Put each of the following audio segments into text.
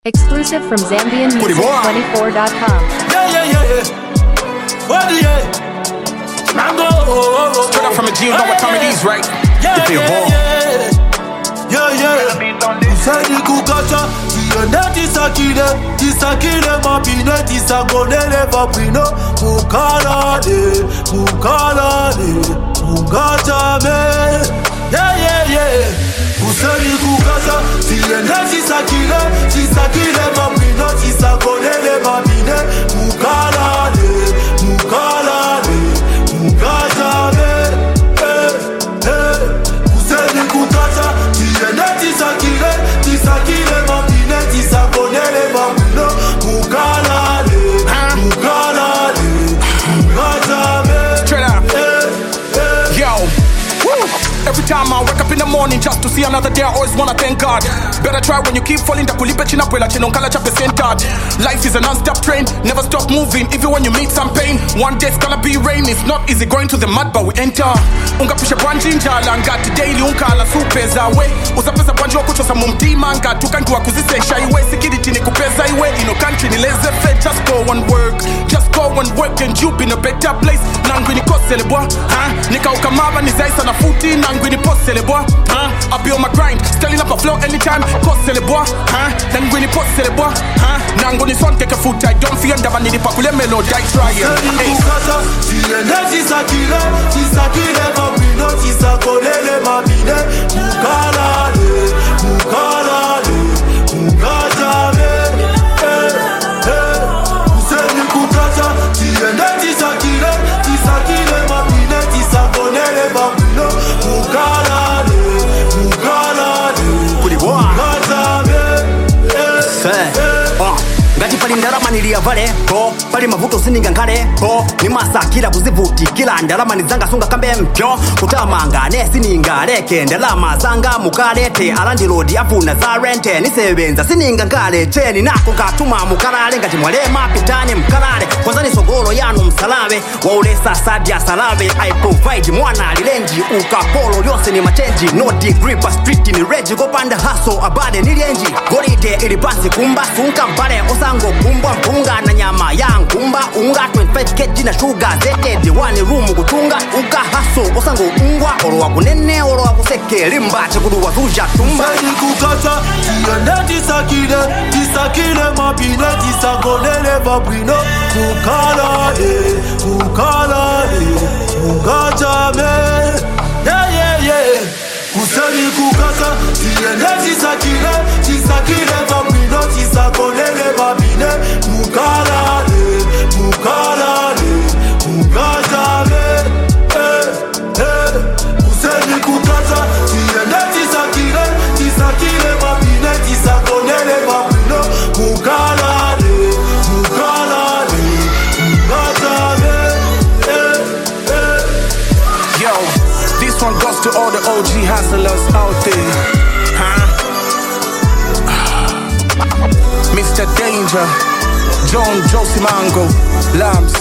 Exclusive from ZambianMusic24.com. Yeah. What the yeah? Mango. Straight up from a G, you know what time it is, right? Yeah. Usani kukacha, siende tisakile mapine, tisagonele vapino, mukalade, mungachame. Yeah. Usani kukacha, siende tisakile mapine, tisagonele vapine, mukalade, mungachame. Usani kukacha, siende tisakile mapine, tisagonele vapine, mukalade, mungachame. Straight up. Yo. Woo. Every time I wake up in the morning just to see another day, I always wanna thank God. Better try when you keep falling, takulipe china pwela chinonkala chape centered. Life is a non-stop train, never stop moving, even when you meet some pain. One day it's gonna be rain, it's not easy going to the mud, but we enter. Unga pisha branji njala, ngati daily unkala supeza we. Usapesa branji wa kuchosa mumtima, ngati ukangi wa kuzisesha iwe. Sikiditi ni kupeza iwe, ino country ni laissez faire. Just go and work and you be in a better place. Nangwi ni kosele boy, nika ukamaba ni zaisa na futi, nangwi ni posele boy, I be on my grind, styling up a flow anytime, kosele boy, nangwi ni posele boy, nangu ni son keke futa, I don't fear ndaba nidi pakule melo, die trying. Siende tisakile mapino, tisakolele mapine, mukalade, mungachame. Useni kukacha, siende tisakile mapine, tisakolele mapine, mukalade, mungachame. Ngati pali ndalama niliyavale po pali mavuto sininga nkale po nimasakila kuzivutikila ndalama nizanga sunga kambe mpyo kutamanga nesininga leke ndalama zanga mukalete alandilodi afuna za rente nisebenza sininga nkale cheni nako katuma mukalale ngati mwalema pitani mkalale kwanza ni sogolo yanu msalave waulesa sadia salave I provide mwana lilenji ukapolo lyose ni machenji no degree pa street ni reji kopanda haso abade nilienji golite ilipansi kumba sunka mpale osango kumbwa mpunga na nyama ya nkumba unga 25 kg na sugar zete diwani room kutunga uka haso osango ungwa oro wa kunene oro wa kuseke limba chekudu wa tuja tumba Useni kukacha, siende tisakile mapine, tisagonele vapino, mukalade, mungachame. Yeah. Useni kukacha, siende tisakile vapino, tisagonele vapine, mukalade, mungachame. Useni kukacha, siende tisakile mapine, tisagonele vapino, mukalade, mungachame. Yo, this one goes to all the OG hustlers out there, Mr. Danger, John Josimango, Lambs.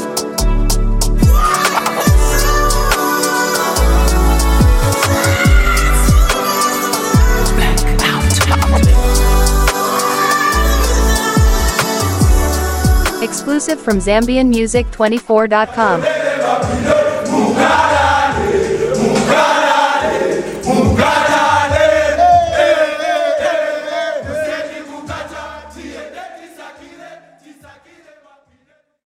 Exclusive from ZambianMusic24.com. Tisakile